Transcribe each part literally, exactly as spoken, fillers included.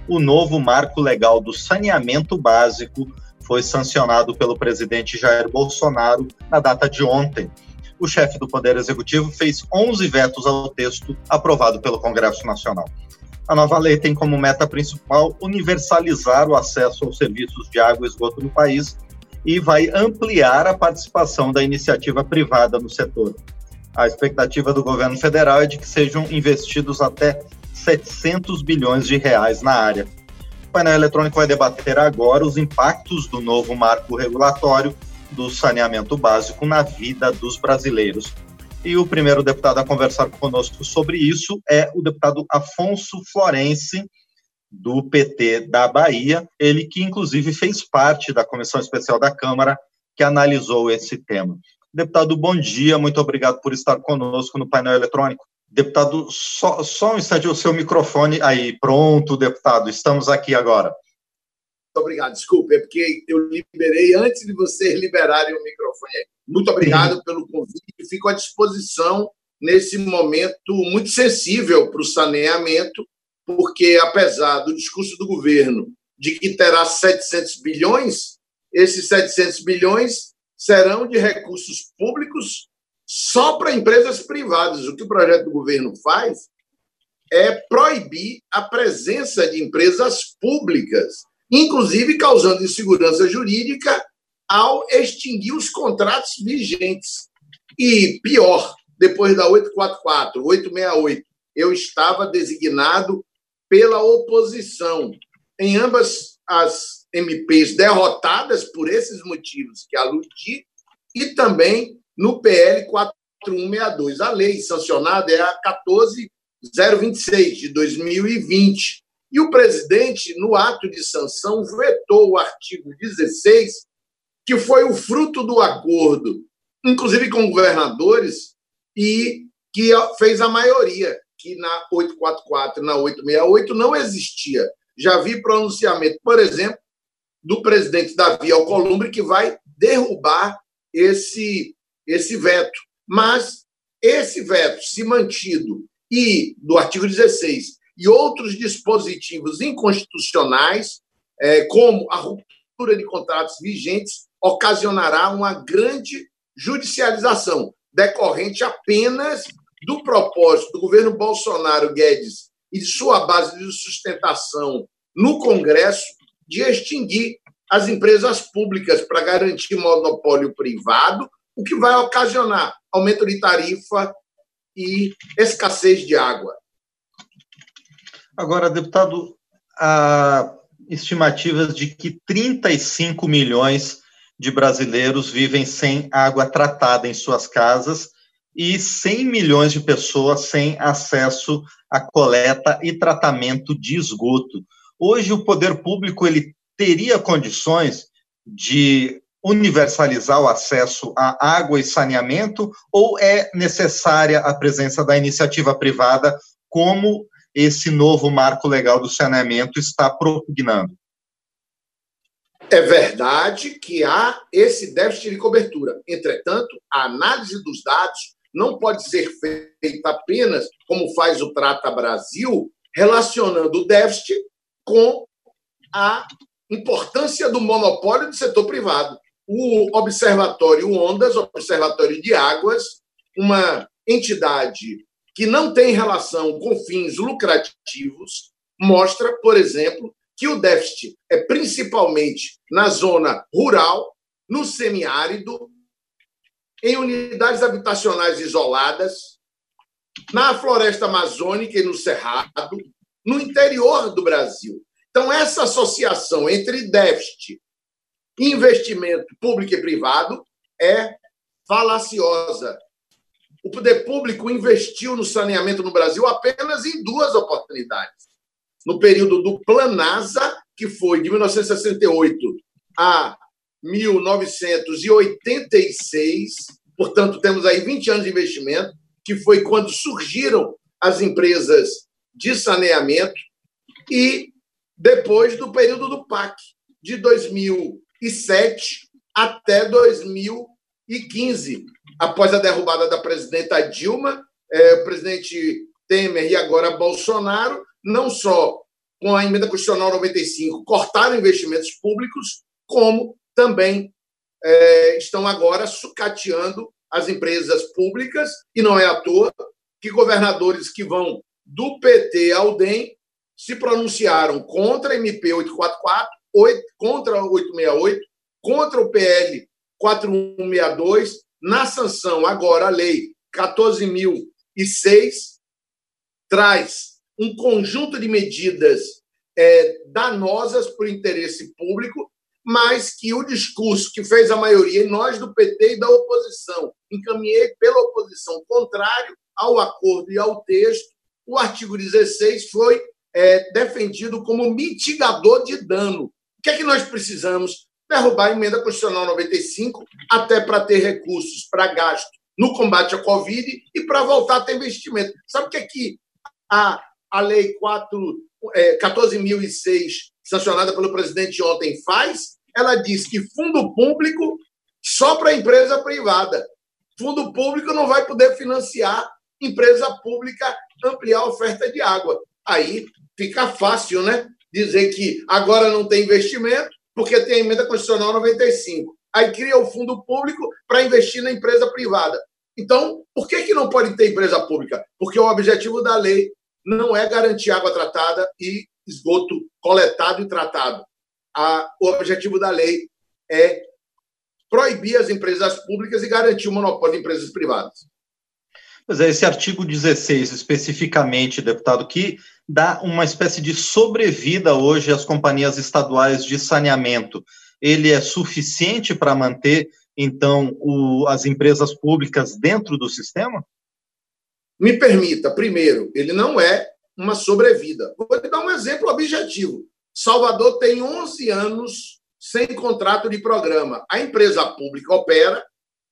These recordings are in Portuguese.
o novo marco legal do saneamento básico foi sancionado pelo presidente Jair Bolsonaro na data de ontem. O chefe do Poder Executivo fez onze vetos ao texto aprovado pelo Congresso Nacional. A nova lei tem como meta principal universalizar o acesso aos serviços de água e esgoto no país e vai ampliar a participação da iniciativa privada no setor. A expectativa do governo federal é de que sejam investidos até setecentos bilhões de reais na área. O painel eletrônico vai debater agora os impactos do novo marco regulatório do saneamento básico na vida dos brasileiros. E o primeiro deputado a conversar conosco sobre isso é o deputado Afonso Florense, do P T da Bahia, ele que inclusive fez parte da Comissão Especial da Câmara que analisou esse tema. Deputado, bom dia, muito obrigado por estar conosco no painel eletrônico. Deputado, só, só um instante, o seu microfone aí. Pronto, deputado, estamos aqui agora. Muito obrigado, desculpe, é porque eu liberei antes de vocês liberarem o microfone aí. Muito obrigado Sim. pelo convite, fico à disposição nesse momento muito sensível para o saneamento, porque apesar do discurso do governo de que terá setecentos bilhões, esses setecentos bilhões serão de recursos públicos só para empresas privadas. O que o projeto do governo faz é proibir a presença de empresas públicas, inclusive causando insegurança jurídica ao extinguir os contratos vigentes. E, pior, depois da oitocentos e quarenta e quatro, oitocentos e sessenta e oito, eu estava designado pela oposição. Em ambas as M Ps derrotadas por esses motivos que aludi, e também no P L quatro mil cento e sessenta e dois. A lei sancionada é a quatorze mil vinte e seis, de dois mil e vinte. E o presidente, no ato de sanção, vetou o artigo dezesseis, que foi o fruto do acordo, inclusive com governadores, e que fez a maioria, que na oitocentos e quarenta e quatro e na oitocentos e sessenta e oito não existia. Já vi pronunciamento, por exemplo, do presidente Davi Alcolumbre, que vai derrubar esse, esse veto. Mas esse veto, se mantido, e do artigo dezesseis, e outros dispositivos inconstitucionais, é, como a ruptura de contratos vigentes, ocasionará uma grande judicialização, decorrente apenas do propósito do governo Bolsonaro Guedes e de sua base de sustentação no Congresso de extinguir as empresas públicas para garantir monopólio privado, o que vai ocasionar aumento de tarifa e escassez de água. Agora, deputado, há estimativas de que trinta e cinco milhões de brasileiros vivem sem água tratada em suas casas e cem milhões de pessoas sem acesso à coleta e tratamento de esgoto. Hoje, o poder público ele teria condições de universalizar o acesso à água e saneamento, ou é necessária a presença da iniciativa privada, como esse novo marco legal do saneamento está propugnando? É verdade que há esse déficit de cobertura. Entretanto, a análise dos dados não pode ser feita apenas, como faz o Trata Brasil, relacionando o déficit com a importância do monopólio do setor privado. O Observatório Ondas, Observatório de Águas, uma entidade que não tem relação com fins lucrativos, mostra, por exemplo, que o déficit é principalmente na zona rural, no semiárido, em unidades habitacionais isoladas, na floresta amazônica e no cerrado, no interior do Brasil. Então, essa associação entre déficit e investimento público e privado é falaciosa. O poder público investiu no saneamento no Brasil apenas em duas oportunidades. No período do Planasa, que foi de mil novecentos e sessenta e oito a mil novecentos e oitenta e seis, portanto, temos aí vinte anos de investimento, que foi quando surgiram as empresas de saneamento, e depois do período do P A C, de dois mil e sete até dois mil e quinze, após a derrubada da presidenta Dilma, é, o presidente Temer e agora Bolsonaro, não só com a emenda constitucional noventa e cinco, cortaram investimentos públicos, como também é, estão agora sucateando as empresas públicas, e não é à toa que governadores que vão do P T ao D E M se pronunciaram contra a M P oitocentos e quarenta e quatro, contra a oitocentos e sessenta e oito, contra o P L quatro mil cento e sessenta e dois, na sanção agora a lei quatorze mil e seis, traz um conjunto de medidas é, danosas para o interesse público, mas que o discurso que fez a maioria, e nós do P T e da oposição, encaminhei pela oposição contrário ao acordo e ao texto, o artigo dezesseis foi é, defendido como mitigador de dano. O que é que nós precisamos? Derrubar a emenda constitucional noventa e cinco, até para ter recursos para gasto no combate à Covid e para voltar a ter investimento. Sabe o que é que a, a lei quatorze mil e seis, sancionada pelo presidente ontem, faz? Ela diz que fundo público só para empresa privada. Fundo público não vai poder financiar empresa pública ampliar a oferta de água. Aí fica fácil, né? Dizer que agora não tem investimento porque tem a emenda constitucional noventa e cinco. Aí cria o fundo público para investir na empresa privada. Então, por que, que não pode ter empresa pública? Porque o objetivo da lei não é garantir água tratada e esgoto coletado e tratado. A, o objetivo da lei é proibir as empresas públicas e garantir o monopólio de empresas privadas. Pois é, esse artigo dezesseis, especificamente, deputado, que dá uma espécie de sobrevida hoje às companhias estaduais de saneamento, ele é suficiente para manter, então, o, as empresas públicas dentro do sistema? Me permita, primeiro, ele não é uma sobrevida. Vou te dar um exemplo objetivo. Salvador tem onze anos sem contrato de programa. A empresa pública opera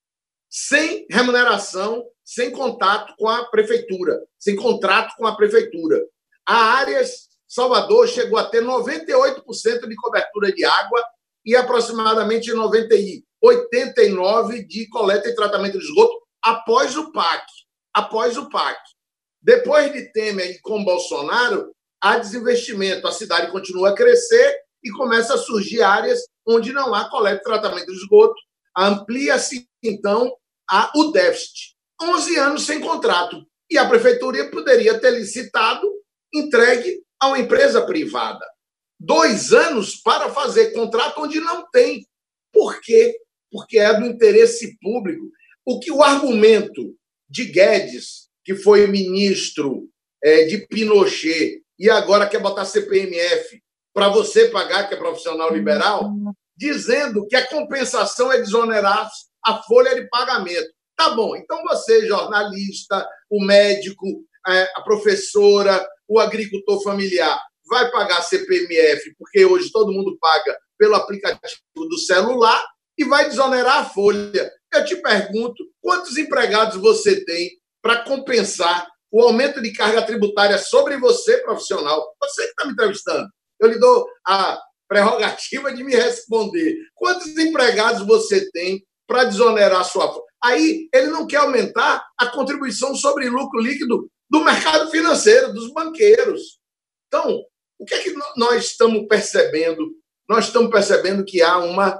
sem remuneração, sem contato com a prefeitura, sem contrato com a prefeitura. A Áreas Salvador chegou a ter noventa e oito por cento de cobertura de água e aproximadamente noventa e oitenta e nove por cento de coleta e tratamento de esgoto após o P A C. Após o P A C. Depois de Temer e com Bolsonaro, há desinvestimento. A cidade continua a crescer e começa a surgir áreas onde não há coleta e tratamento de esgoto. Amplia-se, então, a, o déficit. onze anos sem contrato. E a prefeitura poderia ter licitado, entregue a uma empresa privada. Dois anos para fazer contrato onde não tem. Por quê? Porque é do interesse público. O que o argumento de Guedes, que foi ministro é, de Pinochet, e agora quer botar C P M F para você pagar, que é profissional liberal, dizendo que a compensação é desonerar a folha de pagamento. Tá bom, então você, jornalista, o médico, a professora, o agricultor familiar, vai pagar C P M F, porque hoje todo mundo paga pelo aplicativo do celular, e vai desonerar a folha. Eu te pergunto, quantos empregados você tem para compensar o aumento de carga tributária sobre você, profissional? Você que está me entrevistando. Eu lhe dou a prerrogativa de me responder. Quantos empregados você tem para desonerar a sua folha? Aí ele não quer aumentar a contribuição sobre lucro líquido do mercado financeiro, dos banqueiros. Então, o que é que nós estamos percebendo? Nós estamos percebendo que há uma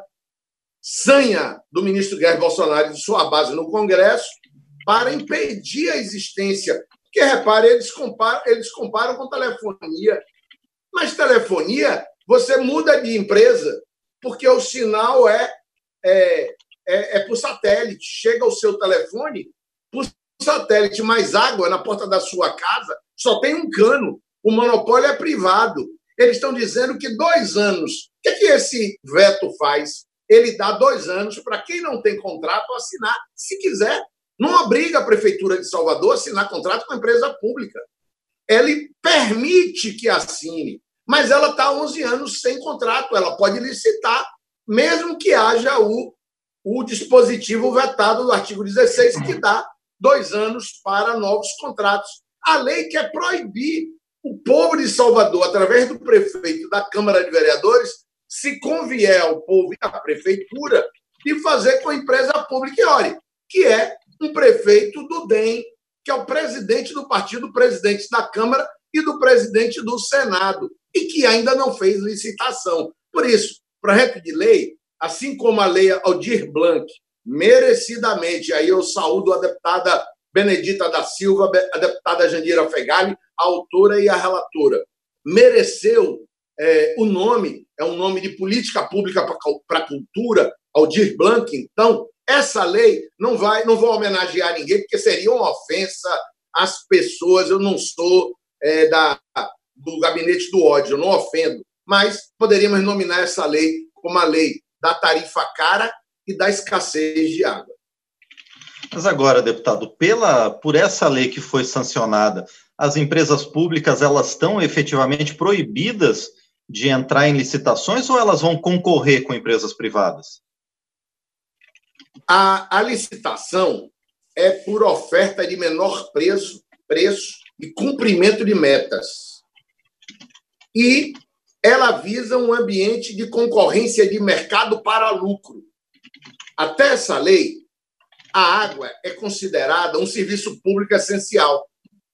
sanha do ministro Jair Bolsonaro e de sua base no Congresso para impedir a existência. Porque, repare, eles comparam, eles comparam com telefonia. Mas telefonia, você muda de empresa porque o sinal é, é, é, é por satélite. Chega o seu telefone por satélite, mais água na porta da sua casa, só tem um cano. O monopólio é privado. Eles estão dizendo que dois anos. O que é que esse veto faz? Ele dá dois anos para quem não tem contrato assinar, se quiser. Não obriga a Prefeitura de Salvador a assinar contrato com a empresa pública. Ele permite que assine, mas ela está há onze anos sem contrato. Ela pode licitar, mesmo que haja o, o dispositivo vetado do artigo dezesseis, que dá dois anos para novos contratos. A lei quer proibir o povo de Salvador, através do prefeito da Câmara de Vereadores, se convier ao povo e à prefeitura, de fazer com a empresa pública, e olha, que é um prefeito do D E M, que é o presidente do partido, presidente da Câmara e do presidente do Senado. e que ainda não fez licitação. Por isso, projeto de lei, assim como a lei Aldir Blanc, merecidamente, aí eu saúdo a deputada Benedita da Silva, a deputada Jandira Fegali, a autora e a relatora, mereceu é, o nome, é um nome de política pública para a cultura, Aldir Blanc. Então, essa lei não vai, não vou homenagear ninguém, porque seria uma ofensa às pessoas. Eu não sou é, da, do gabinete do ódio, eu não ofendo, mas poderíamos nominar essa lei como a lei da tarifa cara e da escassez de água. Mas agora, deputado, pela, por essa lei que foi sancionada, as empresas públicas elas estão efetivamente proibidas de entrar em licitações ou elas vão concorrer com empresas privadas? A, a licitação é por oferta de menor preço, preço e cumprimento de metas. E ela visa um ambiente de concorrência de mercado para lucro. Até essa lei, a água é considerada um serviço público essencial.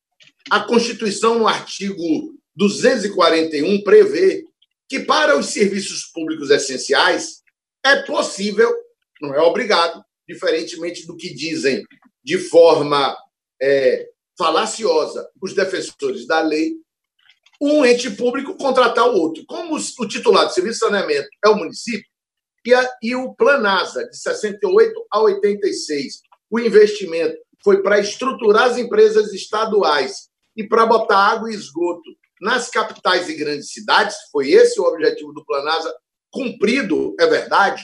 A Constituição, no artigo duzentos e quarenta e um, prevê que, para os serviços públicos essenciais, é possível, não é obrigado, diferentemente do que dizem de forma é, falaciosa os defensores da lei, um ente público contratar o outro. Como o titular do serviço de saneamento é o município, e, a, e o Planasa, de sessenta e oito a oitenta e seis, o investimento foi para estruturar as empresas estaduais e para botar água e esgoto nas capitais e grandes cidades, foi esse o objetivo do Planasa, cumprido, é verdade.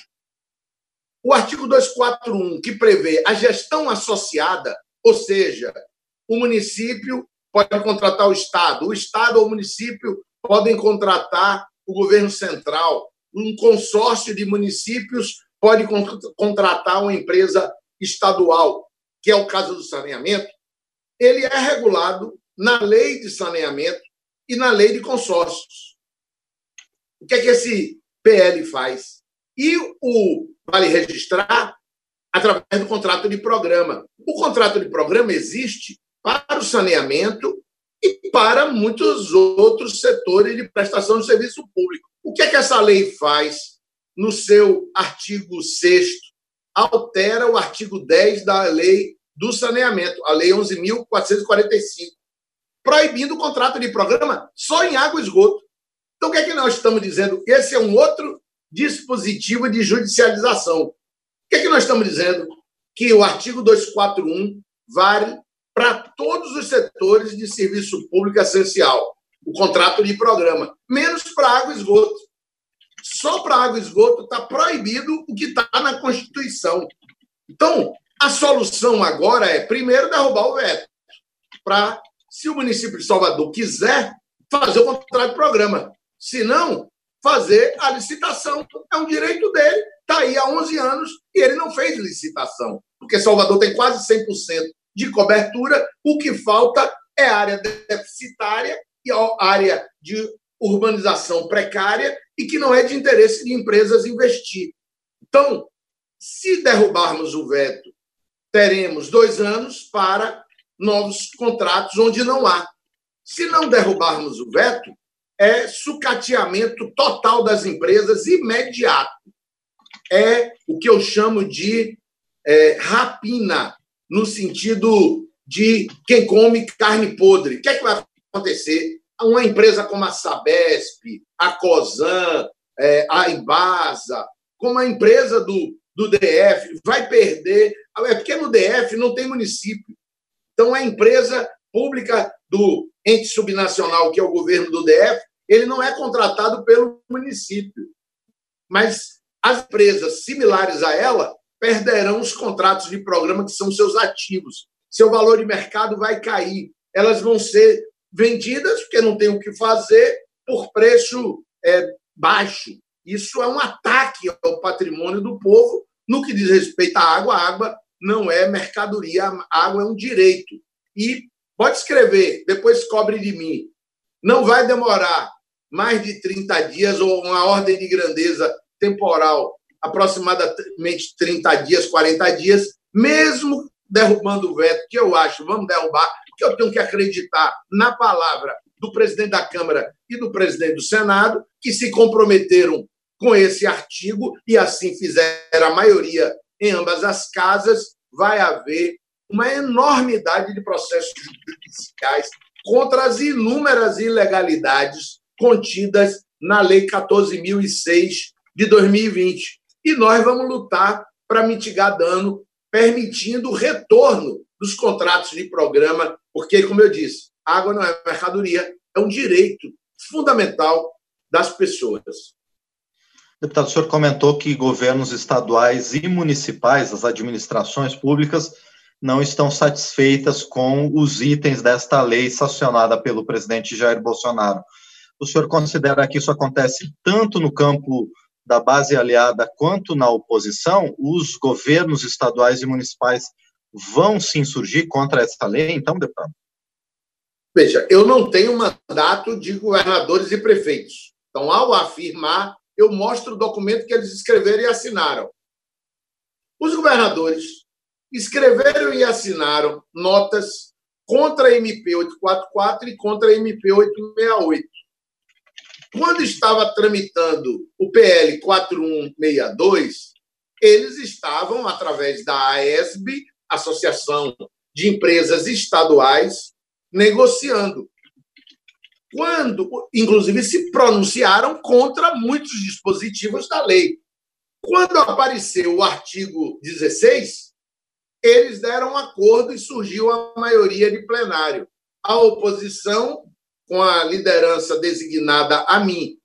O artigo duzentos e quarenta e um, que prevê a gestão associada, ou seja, o município pode contratar o Estado, o Estado ou o município podem contratar o governo central, um consórcio de municípios pode contratar uma empresa estadual, que é o caso do saneamento. Ele é regulado na lei de saneamento e na lei de consórcios. O que é que esse P L faz? E o vale registrar através do contrato de programa. O contrato de programa existe para o saneamento e para muitos outros setores de prestação de serviço público. O que é que essa lei faz? No seu artigo sexto, altera o artigo dez da lei do saneamento, a lei onze mil quatrocentos e quarenta e cinco, proibindo o contrato de programa só em água e esgoto. Então, o que é que nós estamos dizendo? Esse é um outro dispositivo de judicialização. O que é que nós estamos dizendo? Que o artigo duzentos e quarenta e um vale para todos os setores de serviço público essencial, o contrato de programa, menos para água e esgoto. Só para água e esgoto está proibido o que está na Constituição. Então, a solução agora é, primeiro, derrubar o veto, para, se o município de Salvador quiser, fazer o contrato de programa. Se não, fazer a licitação. É um direito dele, está aí há onze anos e ele não fez licitação, porque Salvador tem quase cem por cento de cobertura, o que falta é área deficitária e área de urbanização precária e que não é de interesse de empresas investir. Então, se derrubarmos o veto, teremos dois anos para novos contratos onde não há. Se não derrubarmos o veto, é sucateamento total das empresas imediato. É o que eu chamo de é, rapina, no sentido de quem come carne podre. O que é que vai acontecer? Uma empresa como a Sabesp, a Cosan, é, a Embasa, como a empresa do, do D F, vai perder. É porque no D F não tem município. Então, a empresa pública do ente subnacional, que é o governo do D F, ele não é contratado pelo município. Mas as empresas similares a ela perderão os contratos de programa, que são seus ativos. Seu valor de mercado vai cair. Elas vão ser vendidas, porque não tem o que fazer, por preço é, baixo. Isso é um ataque ao patrimônio do povo no que diz respeito à água. A água não é mercadoria, a água é um direito. E pode escrever, depois cobre de mim. Não vai demorar mais de trinta dias, ou uma ordem de grandeza temporal, aproximadamente trinta dias, quarenta dias, mesmo derrubando o veto, que eu acho, vamos derrubar, porque eu tenho que acreditar na palavra do presidente da Câmara e do presidente do Senado, que se comprometeram com esse artigo e assim fizeram a maioria em ambas as casas. Vai haver uma enormidade de processos judiciais contra as inúmeras ilegalidades contidas na Lei quatorze mil e seis de dois mil e vinte. E nós vamos lutar para mitigar dano, permitindo o retorno dos contratos de programa, porque, como eu disse, água não é mercadoria, é um direito fundamental das pessoas. Deputado, o senhor comentou que governos estaduais e municipais, as administrações públicas, não estão satisfeitas com os itens desta lei sancionada pelo presidente Jair Bolsonaro. O senhor considera que isso acontece tanto no campo da base aliada quanto na oposição? Os governos estaduais e municipais vão se insurgir contra essa lei, então, deputado? Veja, eu não tenho mandato de governadores e prefeitos. Então, ao afirmar, eu mostro o documento que eles escreveram e assinaram. Os governadores escreveram e assinaram notas contra a M P oitocentos e quarenta e quatro e contra a M P oitocentos e sessenta e oito. Quando estava tramitando o P L quatro mil cento e sessenta e dois, eles estavam, através da A E S B, Associação de Empresas Estaduais, negociando. Quando, inclusive, se pronunciaram contra muitos dispositivos da lei. Quando apareceu o artigo dezesseis, eles deram um acordo e surgiu a maioria de plenário. A oposição, com a liderança designada a mim,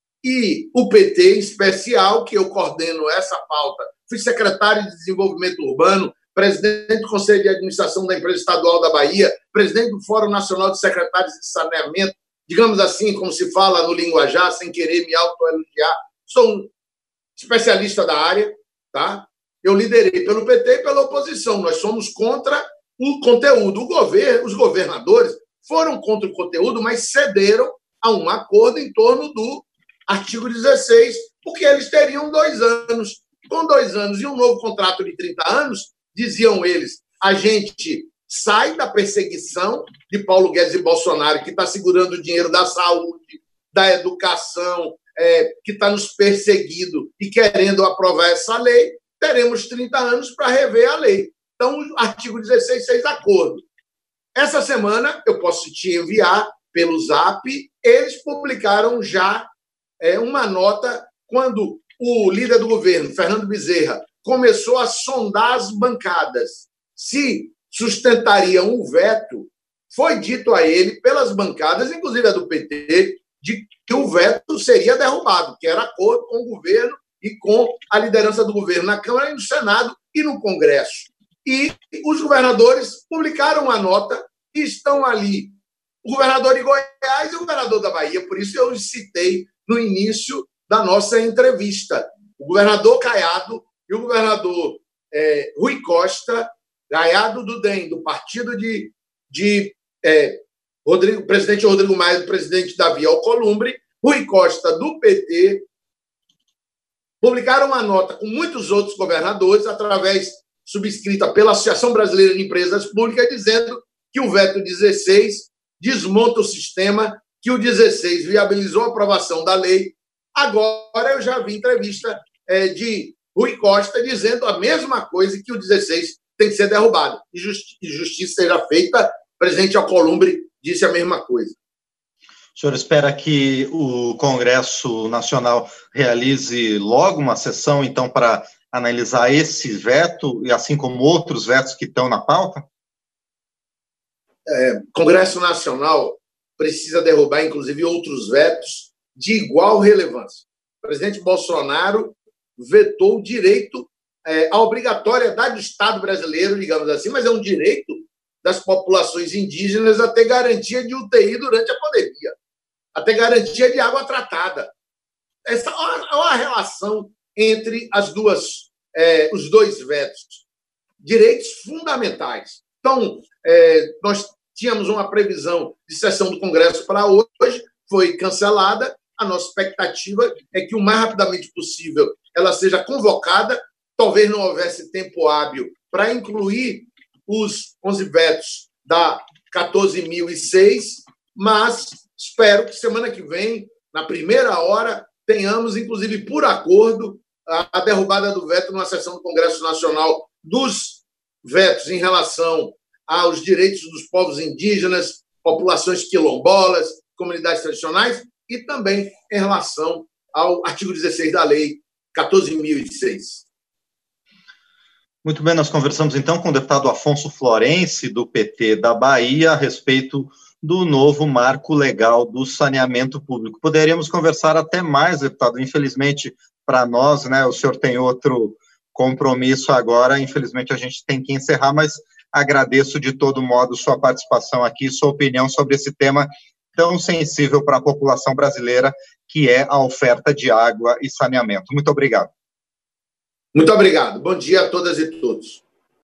e o P T em especial, que eu coordeno essa pauta, fui secretário de Desenvolvimento Urbano, presidente do Conselho de Administração da Empresa Estadual da Bahia, presidente do Fórum Nacional de Secretários de Saneamento, digamos assim, como se fala no linguajar, sem querer me autoelogiar. Sou um especialista da área, tá? Eu liderei pelo P T e pela oposição. Nós somos contra o conteúdo. O governo, os governadores foram contra o conteúdo, mas cederam a um acordo em torno do artigo dezesseis, porque eles teriam dois anos. Com dois anos e um novo contrato de trinta anos, diziam eles, a gente sai da perseguição de Paulo Guedes e Bolsonaro, que está segurando o dinheiro da saúde, da educação, é, que está nos perseguindo e querendo aprovar essa lei, teremos trinta anos para rever a lei. Então, o artigo dezesseis fez acordo. Essa semana, eu posso te enviar pelo Zap, eles publicaram já é, uma nota quando o líder do governo, Fernando Bezerra, começou a sondar as bancadas se sustentariam o veto. Foi dito a ele, pelas bancadas, inclusive a do P T, de que o veto seria derrubado, que era acordo com o governo e com a liderança do governo na Câmara e no Senado e no Congresso. E os governadores publicaram a nota e estão ali o governador de Goiás e o governador da Bahia, por isso eu os citei no início da nossa entrevista. O governador Caiado e o governador é, Rui Costa, Caiado do D E M, do partido de, de é, Rodrigo, presidente Rodrigo Maia e do presidente Davi Alcolumbre, Rui Costa do P T, publicaram uma nota com muitos outros governadores, através subscrita pela Associação Brasileira de Empresas Públicas, dizendo que o veto dezesseis desmonta o sistema, que o dezesseis viabilizou a aprovação da lei. Agora eu já vi entrevista é, de Rui Costa dizendo a mesma coisa, que o dezesseis tem que ser derrubado. E justi- justiça seja feita. O presidente Alcolumbre disse a mesma coisa. O senhor espera que o Congresso Nacional realize logo uma sessão, então, para analisar esse veto, e assim como outros vetos que estão na pauta? É, Congresso Nacional precisa derrubar, inclusive, outros vetos de igual relevância. O presidente Bolsonaro vetou o direito, é, a obrigatoriedade do Estado brasileiro, digamos assim, mas é um direito das populações indígenas a ter garantia de U T I durante a pandemia, a ter garantia de água tratada. Essa é uma relação entre as duas, é, os dois vetos. Direitos fundamentais. Então, é, nós tínhamos uma previsão de sessão do Congresso para hoje, foi cancelada. A nossa expectativa é que o mais rapidamente possível ela seja convocada. Talvez não houvesse tempo hábil para incluir os onze vetos da quatorze mil e seis, mas Espero que semana que vem, na primeira hora, tenhamos, inclusive por acordo, a derrubada do veto numa sessão do Congresso Nacional dos vetos em relação aos direitos dos povos indígenas, populações quilombolas, comunidades tradicionais, e também em relação ao artigo dezesseis da Lei quatorze mil e seis. Muito bem, nós conversamos então com o deputado Afonso Florense, do P T da Bahia, a respeito do novo marco legal do saneamento público. Poderíamos conversar até mais, deputado, infelizmente para nós, né, o senhor tem outro compromisso agora, infelizmente a gente tem que encerrar, mas agradeço de todo modo sua participação aqui, sua opinião sobre esse tema tão sensível para a população brasileira, que é a oferta de água e saneamento. Muito obrigado. Muito obrigado. Bom dia a todas e todos.